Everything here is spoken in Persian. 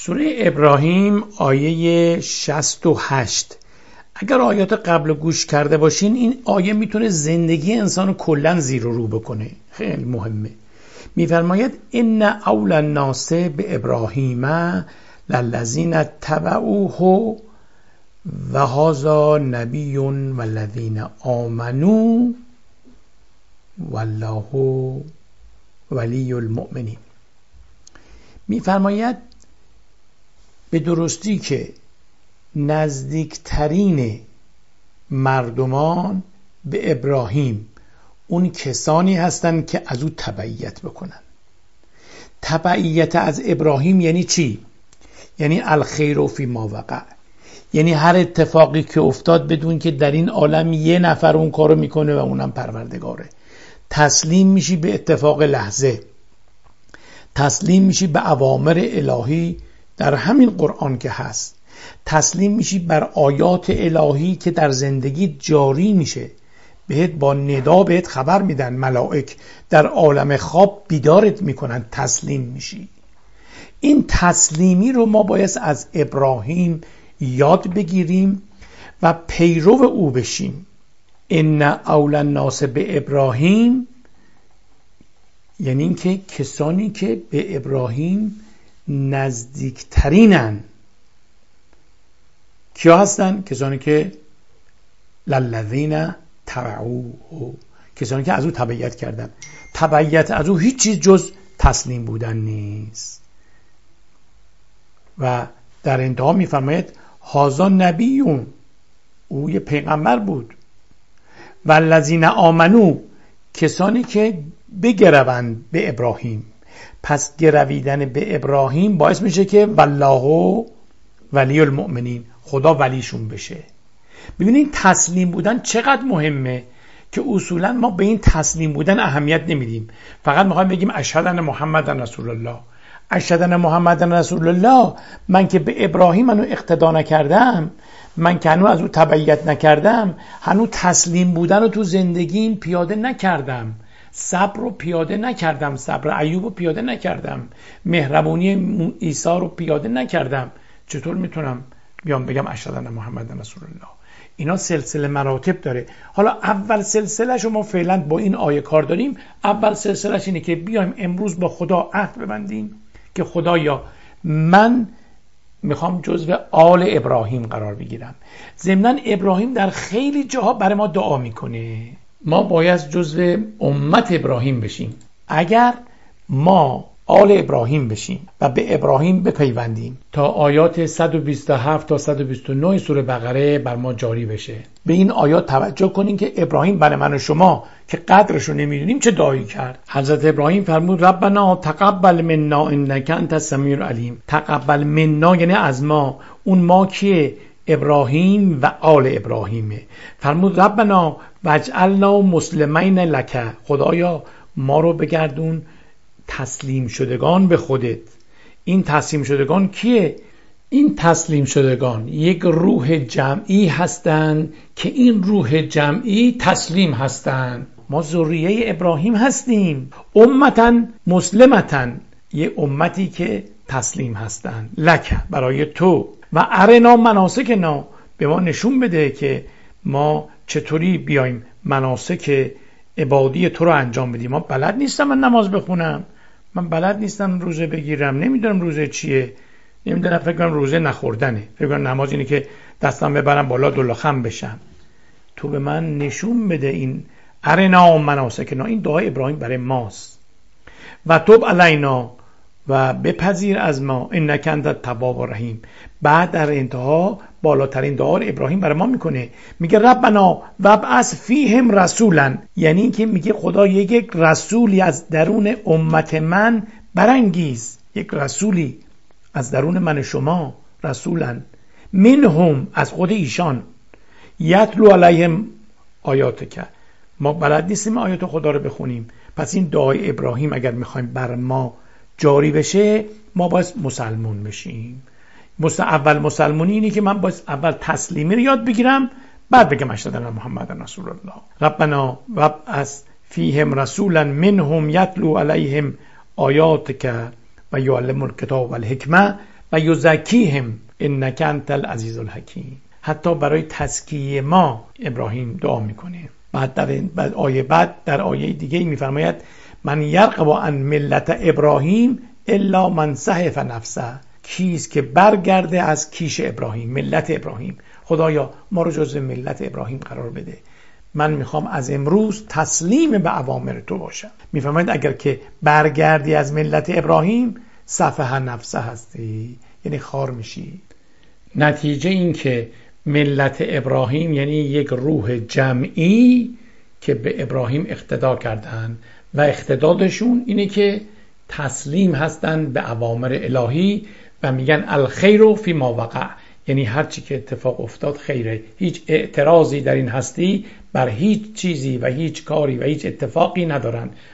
سوره ابراهیم آیه 68. اگر آیات قبل گوش کرده باشین این آیه میتونه زندگی انسان کلا زیر و رو بکنه. خیلی مهمه. میفرماید ان اول الناس به ابراهیم للذین تبعوه و هذا نبی والذین آمنوا والله ولی المؤمنین. میفرماید به درستی که نزدیکترین مردمان به ابراهیم اون کسانی هستند که از او تبعیت بکنن. تبعیت از ابراهیم یعنی چی؟ یعنی الخیر فی ما وقع، یعنی هر اتفاقی که افتاد بدون که در این عالم یه نفر اون کارو میکنه و اونم پروردگاره. تسلیم میشی به اتفاق لحظه، تسلیم میشی به اوامر الهی در همین قرآن که هست، تسلیم میشی بر آیات الهی که در زندگی جاری میشه، بهت با ندا بهت خبر میدن، ملائک در عالم خواب بیدارت میکنن، تسلیم میشی. این تسلیمی رو ما باید از ابراهیم یاد بگیریم و پیرو او بشیم. ان اول الناس به ابراهیم یعنی این که کسانی که به ابراهیم نزدیکترینن کیا هستن؟ کسانی که للذین تبعوه، کسانی که از او تبعیت کردن. تبعیت از او هیچ چیز جز تسلیم بودن نیست. و در انتها میفرماید هذا نبیون، او یه پیغمبر بود. والذین آمنو، کسانی که بگروند به ابراهیم. پس گرویدن به ابراهیم باعث میشه که والله ولی المؤمنین، خدا ولیشون بشه. ببینید تسلیم بودن چقدر مهمه که اصولا ما به این تسلیم بودن اهمیت نمیدیم. فقط میخوایم بگیم اشهد ان محمد رسول الله، اشهد ان محمد رسول الله. من که به ابراهیم منو اقتدا نکردم، من که هنوز از او تبعیت نکردم، هنوز تسلیم بودن رو تو زندگیم پیاده نکردم، صبر رو پیاده نکردم، صبر ایوب رو پیاده نکردم، مهربونی عیسی رو پیاده نکردم، چطور میتونم بیام بگم اشهد ان محمد رسول الله؟ اینا سلسله مراتب داره. حالا اول سلسله شما فعلا با این آیه کار داریم. اول سلسلهش اینه که بیایم امروز با خدا عهد ببندیم که خدایا من میخوام جزو آل ابراهیم قرار بگیرم. ضمناً ابراهیم در خیلی جاها برای ما دعا میکنه ما باید جزو امت ابراهیم بشیم. اگر ما آل ابراهیم بشیم و به ابراهیم بپیوندیم تا آیات 127 تا 129 سوره بقره بر ما جاری بشه. به این آیات توجه کنین که ابراهیم برای من و شما که قدرش رو نمیدونیم چه دعایی کرد. حضرت ابراهیم فرمود ربنا تقبل منا انک انت السمیع العلیم. تقبل منا یعنی از ما. اون ما که ابراهیم و آل ابراهیمه. فرمود ربنا واجعلنا مسلمین لک، خدایا ما رو بگردون تسلیم شدگان به خودت. این تسلیم شدگان کیه؟ این تسلیم شدگان یک روح جمعی هستند که این روح جمعی تسلیم هستند. ما ذریه ابراهیم هستیم، امتا مسلمتا، یه امتی که تسلیم هستند. لک برای تو، و ارنا مناسکنا، به ما نشون بده که ما چطوری بیایم مناسک عبادی تو رو انجام بدیم. ما بلد نیستم من نماز بخونم، من بلد نیستم روزه بگیرم، نمیدونم روزه چیه، نمیدونم، فکر کنم روزه نخوردنه، فکر کنم نماز اینه که دستم ببرم بالا دلخم بشم. تو به من نشون بده این ارنا مناسکنا. این دعای ابراهیم برای ماست. و توب علینا، و بپذیر از ما، انک انت التواب الرحیم. بعد در انتها بالاترین دعا ابراهیم برای ما میکنه، میگه ربنا وابعث فیهم رسولا، یعنی این که میگه خدا یک رسولی از درون امت من برانگیز، یک رسولی از درون من شما، رسولا منهم، از خود ایشان، یتلو علیهم آیاتک. ما بلد نیستیم آیات خدا رو بخونیم. پس این دعای ابراهیم اگر میخوایم بر ما جاری بشه ما باید مسلمون بشیم. اول مسلمونی اینه که من باید اول تسلیمی رو یاد بگیرم، بعد بگم اشهد ان محمد رسول الله. ربنا وابعث فیهم رسولا منهم یتلو علیهم آیاتک و یعلمهم الکتاب والحکمه. و یزکیهم انک انت العزیز الحکیم. حتی برای تزکیه ما ابراهیم دعا میکنه. بعد آیه در آیه دیگه میفرماید من یرغب عن ملت ابراهیم الا من سحف نفسه. کیست که برگرده از کیش ابراهیم، ملت ابراهیم. خدایا ما رو جزو ملت ابراهیم قرار بده. من میخوام از امروز تسلیم به اوامر تو باشم. میفرماید اگر که برگردی از ملت ابراهیم سفه نفسه هستی، یعنی خار میشی. نتیجه این که ملت ابراهیم یعنی یک روح جمعی که به ابراهیم اقتدا کردن و اقتدادشون اینه که تسلیم هستن به اوامر الهی و میگن الخیر فی ما وقع، یعنی هر چی که اتفاق افتاد خیره. هیچ اعتراضی در این هستی بر هیچ چیزی و هیچ کاری و هیچ اتفاقی ندارن.